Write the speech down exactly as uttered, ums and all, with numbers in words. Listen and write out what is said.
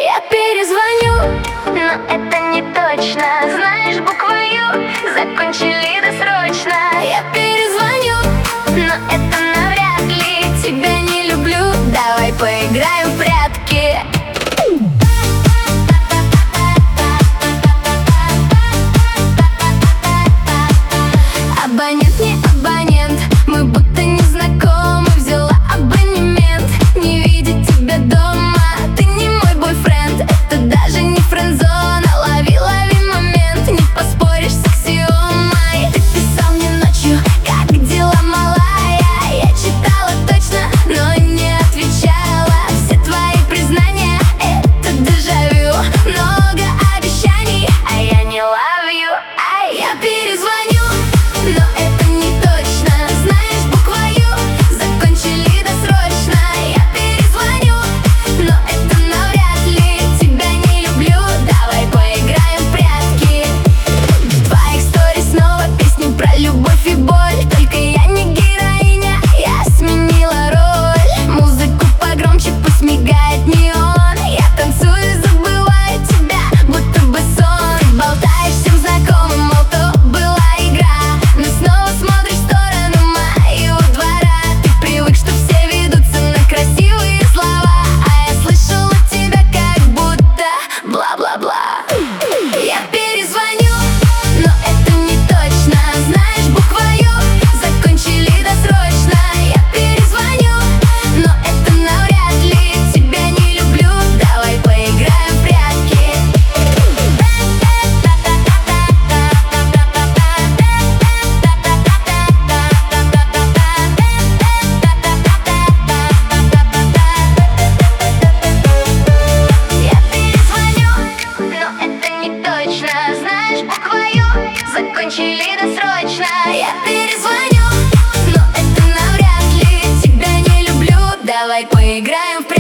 Я перезвоню, но это не точно. Знаешь букву Ю, закончили досрочно. Я перезвоню, но это навряд ли. Тебя не люблю, давай поиграем в прятки. Абонент не абонент, мы будто не знакомы. Взяла абонемент, не видеть тебя дома. Ты не мой бойфренд, это даже не френдзона. Лови, лови момент, не поспоришь с аксиомой. Ты писал мне ночью, как дела, малая. Я читала точно, но не отвечала. Все твои признания — это дежавю. Много обещаний, а я не love you. Ай, я перезвоню, но это не точно. Знаешь букву Ю, закончили досрочно. Я перезвоню, но это навряд ли. Тебя не люблю, давай поиграем в прятки. В твоих сторис снова песни про любовь и боль. Только я не героиня, я сменила роль. Музыку погромче, пусть мигает неон. Я танцую и забываю тебя, будто бы сон. Ты болтаешь всем знакомым, мол, то была игра. Но снова смотришь в сторону моего двора. Ты привык, что все ведутся на красивые слова, а я слышала тебя как будто бла-бла-бла. Я перезвоню, но это не точно. Знаешь букву Ю, закончили досрочно. Я перезвоню, но это навряд ли. Тебя не люблю, давай поиграем в прятки. Я перезвоню, но это не точно. Знаешь букву Ю, закончили досрочно. Я перезвоню, но это навряд ли. Тебя не люблю, давай поиграем в прятки.